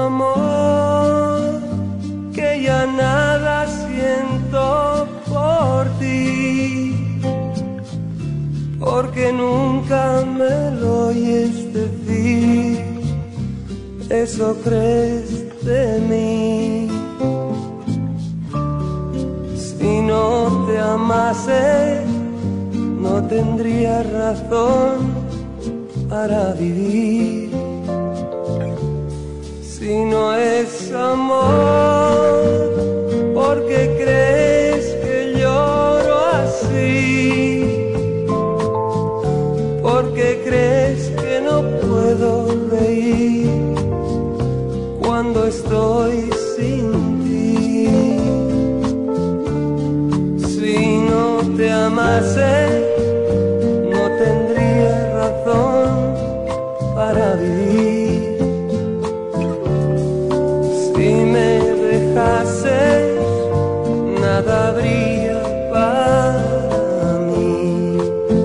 amor, que ya nada siento por ti, porque nunca me lo oyes decir. Eso crees de mí. Si no te amase, no tendría razón para vivir. Si no es amor, ¿por qué crees que lloro así? ¿Por qué crees que no puedo reír cuando estoy sin ti? Si no te amase, no tendría razón para vivir. Si me dejases, nada habría para mí.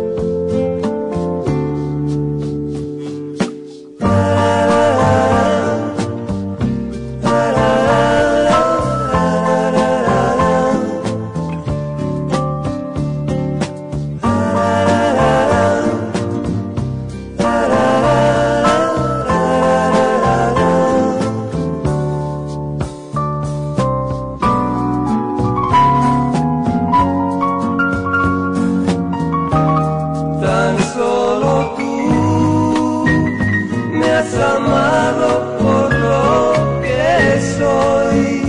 Amado por lo que soy,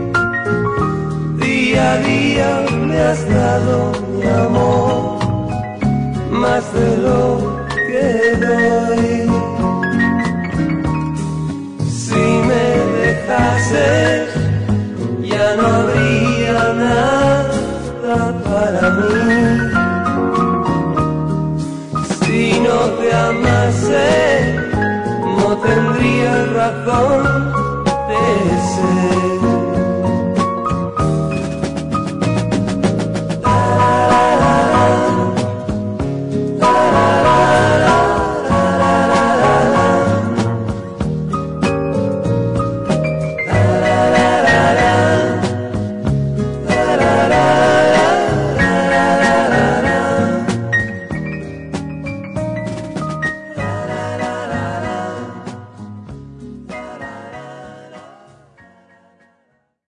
día a día me has dado mi amor, más de lo que doy. Si me dejases, ya no habría nada para mí. Si no te amase, no tendría razón